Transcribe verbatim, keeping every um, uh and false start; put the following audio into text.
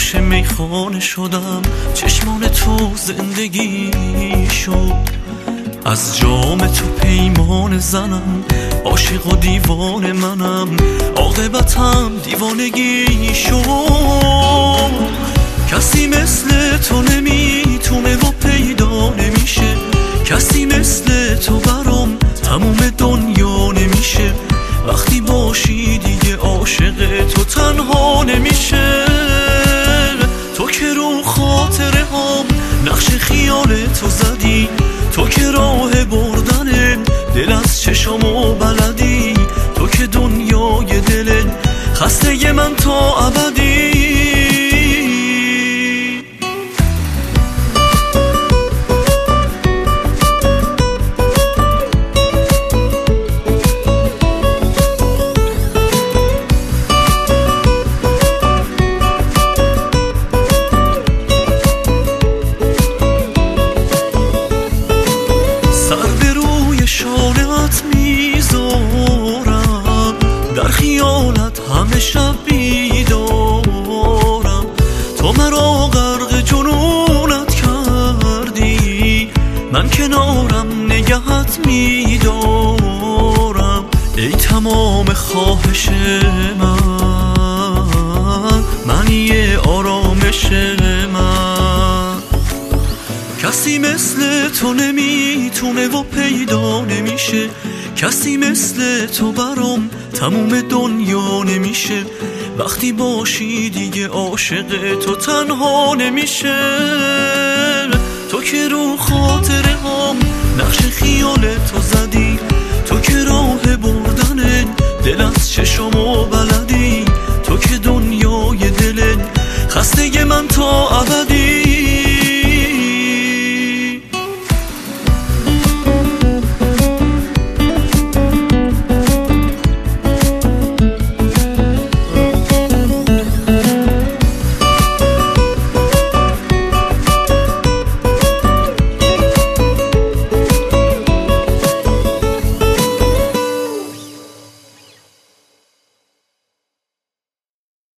نقش میخانه شدم، چشمان تو زندگی شد. از جام تو پیمان زنم، عاشق و دیوان منم، عاقبتم دیوانگی شد. کسی مثل تو نمیتونه و پیدا نمیشه، کسی مثل تو برام تموم دنیا نمیشه. وقتی باشی دیگه عاشق تو تنها نمیشه. تو که رو خاطره هم نقش خیال تو زدی، تو که راه بردن دل از چشامو بلدی، تو که دنیای دل خسته من تا ابدی. شانت میذارم، در خیالت همه شب بیدارم. تو مرا غرق جنونت کردی، من کنارم نگهت میدارم. ای تمام خواهش من، معنی آرامش من. کسی مثل تو نمیتونه و پیدا نمیشه، کسی مثل تو برام تموم دنیا نمیشه. وقتی باشی دیگه عاشق تو تنها نمیشه. تو که رو خاطره هم نقش خیال تو زدی، تو که راه بردن دل از چشامو بلدی، تو که دنیای دل خسته من تا ابدی.